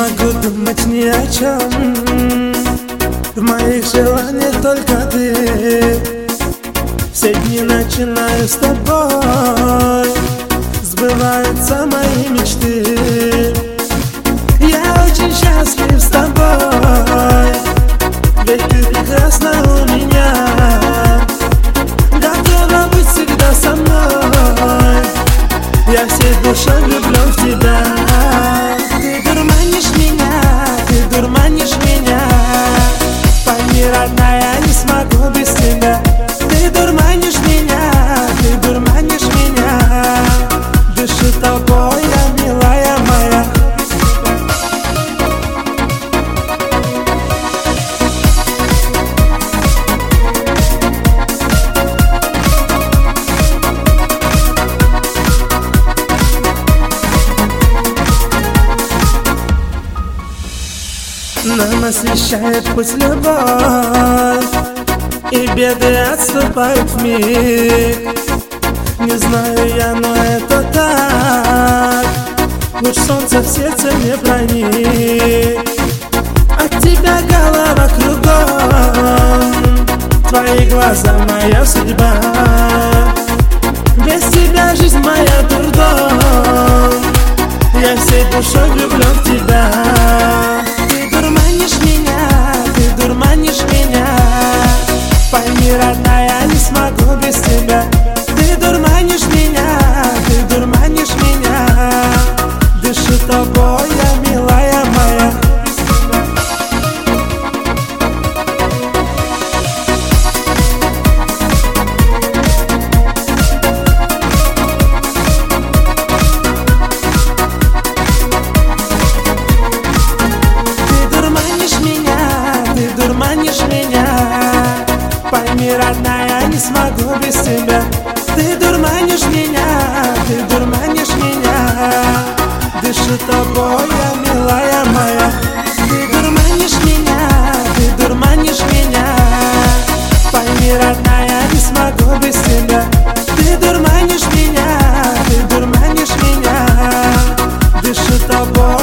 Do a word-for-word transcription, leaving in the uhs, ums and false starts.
могу думать ни о чем. В моих желаниях только ты. Все дни начинаю с тобой. Сбываются мои мечты. Я очень счастлив с тобой. Ведь ты прекрасна у меня. Готова быть всегда со мной. Я всей душой влюблен в тебя. Ты дурманишь меня, ты дурманишь меня. Пойми, родная, не смогу без тебя. Ты дурманишь меня, ты дурманишь меня. Дышу тобой, я милая моя. Нам освещает путь любовь, и беды отступают вмиг. Не знаю я, но это так. Луч солнца в сердце мне проник. От тебя голова кругом. Твои глаза моя судьба. Без тебя жизнь моя дурдом. Я всей душой влюблен в тебя. Пойми, родная, не смогу без тебя. Ты дурманишь меня, ты дурманишь меня. Дышу тобой, я милая моя. Ты дурманишь меня, ты дурманишь меня. Пойми, родная, не смогу без тебя. Ты дурманишь меня, ты дурманишь меня. Дышу тобой, я милая моя. Ты дурманишь меня, ты дурманишь меня. Пойми, родная, не смогу без тебя. Ты дурманишь меня, ты дурманишь меня. Дышу тобой.